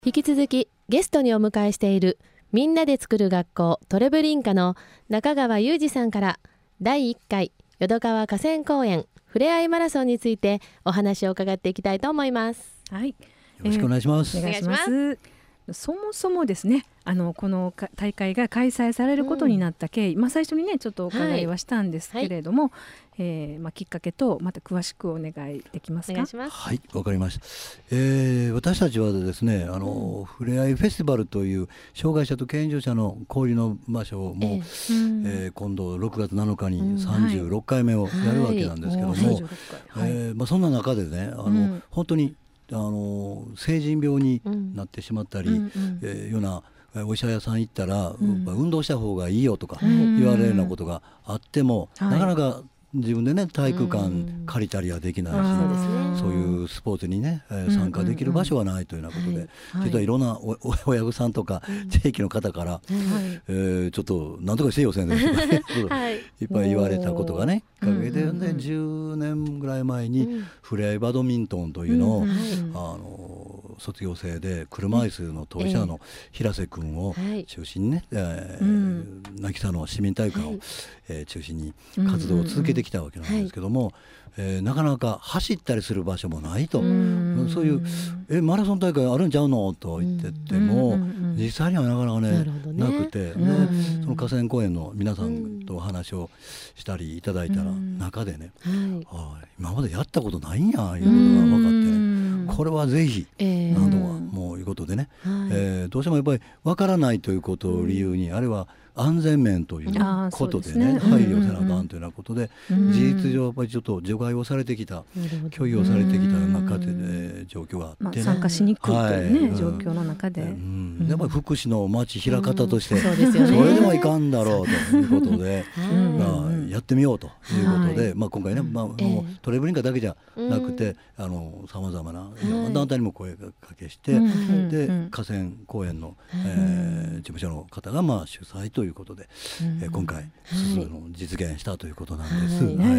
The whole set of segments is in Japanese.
引き続きゲストにお迎えしているみんなで作る学校トレブリン科の中川裕二さんから第1回淀川河川公園ふれあいマラソンについてお話を伺っていきたいと思います。 はい、 よろしくお願いします。 お願いします。そもそもですね、この大会が開催されることになった経緯、最初にねちょっとお伺いはしたんですけれども、きっかけとまた詳しくお願いできますか。 お願いします。 はい、わかりました。私たちはですね、ふれあいフェスティバルという障害者と健常者の交流の場所をもう、今度6月7日に36回目をやるわけなんですけども、そんな中でね、本当に成人病になってしまったり、ようなお医者さん行ったら、運動した方がいいよとか言われるようなことがあっても、なかなか自分でね体育館借りたりはできないし、そういうスポーツにね、参加できる場所がないというようなことで、実はいろんな親御さんとか地域の方から、ちょっと何とかしてよ先生とかねいっぱい言われたことがねきっかけで、10年ぐらい前にふれあいバドミントンというのを、卒業生で車椅子の当事者の平瀬君を中心にね、渚の市民体育館を中心に活動を続けてきたわけなんですけども、なかなか走ったりする場所もないと、そういうマラソン大会あるんちゃうのと言ってても、実際にはなかなかねなくて、でその河川公園の皆さんとお話をしたりいただいたら、中でね、今までやったことないんやいうことが分かってね、これはぜひ何度かもういうことでね、どうしてもやっぱり分からないということを理由に、あるいは安全面ということでね、配慮せなあかんというようなことで、事実上やっぱりちょっと除外をされてきた、拒否をされてきた中で状況があってね、 参加しにくいというね、状況の中で、 やっぱり福祉の町開かたとして、それではいかんだろうということで、やってみようということで、今回ね、トレブリンカだけじゃなくて、さまざまないろんな団体にも声がかけして、で河川公園の事務所の方が主催ということで、今回実現したということなんです。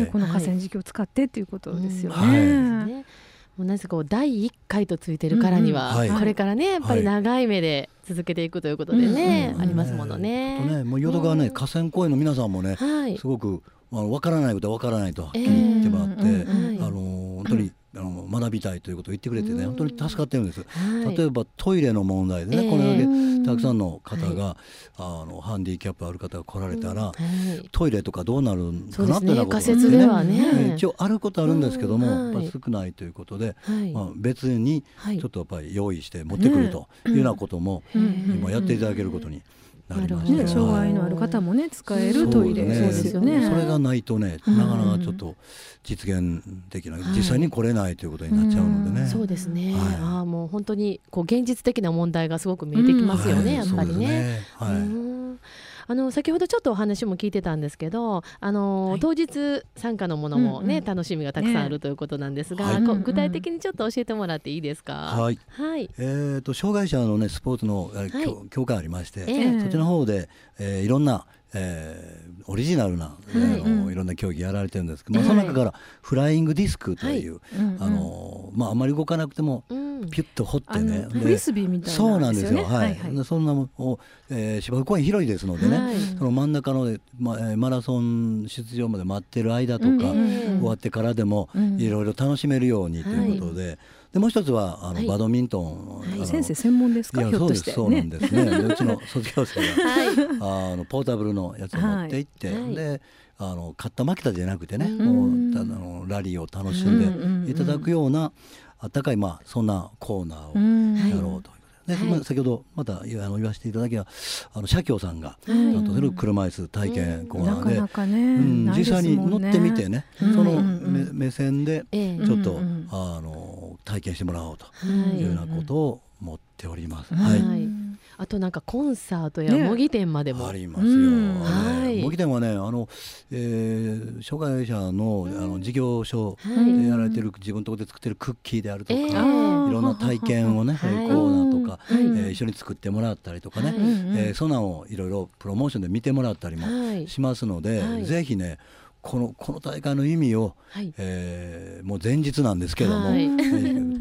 この河川敷を使ってということですよね。 もうなぜか第1回とついてるからには、これからねやっぱり長い目で続けていくということでね、ありますものね。 もう淀川ね、河川公園の皆さんもね、すごく分からないことは分からないとはっきり言ってもらって、本当に学びたいということを言ってくれてね、本当に助かってるんです。例えばトイレの問題でね、これだけたくさんの方が、ハンディキャップある方が来られたら、トイレとかどうなるんかなというようなこと仮設ではね、 一応あることあるんですけども、やっぱ少ないということで、別にちょっとやっぱり用意して持ってくるというようなことも今やっていただけることになりました。 障害のある方もね使えるトイレ、そうですよね。 それがないとね、なかなかちょっと実現できない、実際に来れないということになっちゃうのでね。 そうですね。もう本当に現実的な問題がすごく見えてきますよね、やっぱりね。先ほどちょっとお話も聞いてたんですけど、当日参加のものもね、楽しみがたくさんあるということなんですが、具体的にちょっと教えてもらっていいですか。 はい。障害者のねスポーツの協会ありまして、そっちの方でいろんなオリジナルないろんな競技やられてるんですけど、その中からフライングディスクという、あんまり動かなくてもピュッと掘ってね、 フリスビーみたいな、 そうなんですよ。そんなものを芝生公園広いですのでね、その真ん中のマラソン出場まで待ってる間とか、終わってからでもいろいろ楽しめるようにということで。でもう一つはバドミントン、 先生専門ですか。ひょっとして。 そうなんですね。うちの卒業生がポータブルのやつを持って行って、で勝った負けたじゃなくてね、ラリーを楽しんでいただくようなあったかいそんなコーナーをやろうと。で先ほどまた言わせていただきは社協さんが担当する車椅子体験コーナーで、実際に乗ってみてね、その目線でちょっと体験してもらおうというようなことを持っております。 あとコンサートや模擬店までもありますよ。模擬店はね、障害者の事業所でやられてる、自分のところで作ってるクッキーであるとか、いろんな体験をね、コーナーとか一緒に作ってもらったりとかね、そんなのをいろいろプロモーションで見てもらったりもしますので、ぜひねこの大会の意味を、もう前日なんですけども、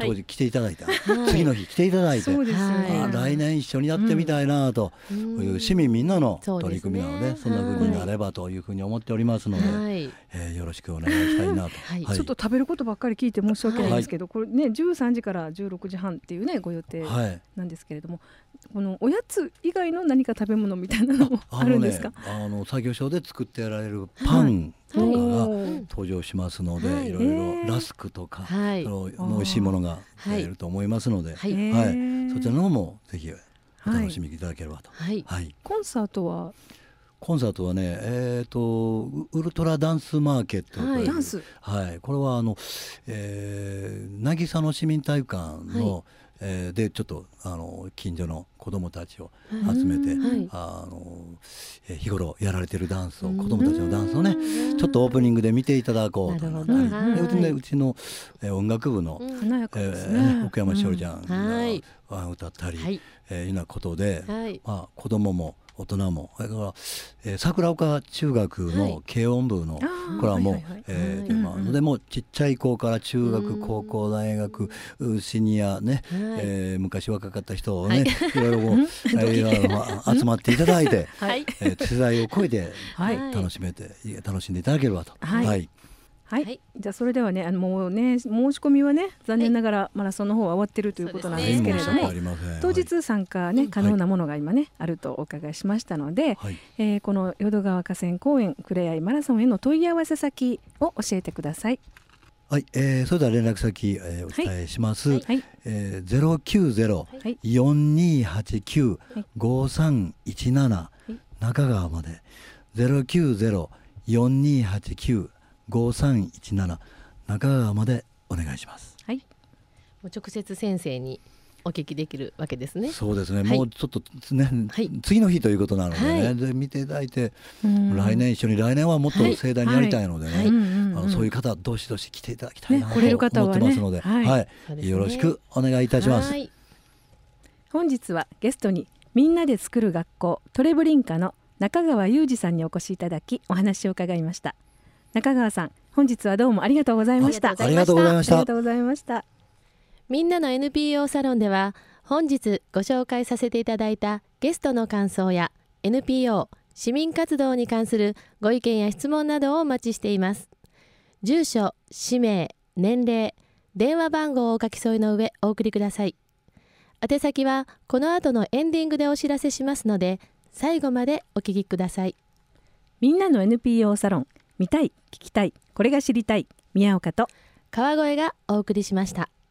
当時来ていただいて、次の日来ていただいて、来年一緒にやってみたいなという市民みんなの取り組みなので、そんな風になればというふうに思っておりますので、よろしくお願いしたいなと。 ちょっと食べることばっかり聞いて申し訳ないんですけど、これね13時から16時半っていうねご予定なんですけれども、このおやつ以外の何か食べ物みたいなのもあるんですか？ 作業所で作ってやられるパンとかが登場しますので、いろいろラスクとか美味しいものが出ると思いますので、そちらの方もぜひお楽しみいただければと。 コンサートはね、ウルトラダンスマーケットという、 ダンス、 これは渚の市民体育館の、でちょっと近所の子どもたちを集めて、日頃やられてるダンスを、子どもたちのダンスをねちょっとオープニングで見ていただこうと思ったり、うちの音楽部の奥山しおりちゃんが歌ったりいうようなことで、子どもも大人も、それから桜丘中学の軽音部のこれはもうでもちっちゃい子から中学高校大学シニアね、昔若かった人をね、いろいろ集まっていただいて、世代を超えて楽しんでいただければと。 じゃあそれではね、もうね申し込みはね残念ながらマラソンの方は終わってるということなんですけれども、当日参加ね可能なものが今ねあるとお伺いしましたので、この淀川河川公園ふれあいマラソンへの問い合わせ先を教えてください。 それでは連絡先、お伝えします。090-4289-5317 中川まで、090-4289-5317 中川までお願いします。 もう直接先生にお聞きできるわけですね。 そうですね、もうちょっとね、次の日ということなのでね、で見ていただいて、来年はもっと盛大にやりたいのでね、そういう方どしどし来ていただきたいなと思ってますので、よろしくお願いいたします。 本日はゲストにみんなで作る学校トレブリンカの中川裕二さんにお越しいただきお話を伺いました。中川さん、本日はどうもありがとうございました。 ありがとうございました。 みんなの NPO サロンでは本日ご紹介させていただいたゲストの感想や NPO 市民活動に関するご意見や質問などをお待ちしています。住所、氏名、年齢、電話番号をお書き添えの上お送りください。宛先はこの後のエンディングでお知らせしますので、最後までお聞きください。 みんなの NPO サロン、見たい、聞きたい、これが知りたい、宮岡と川越がお送りしました。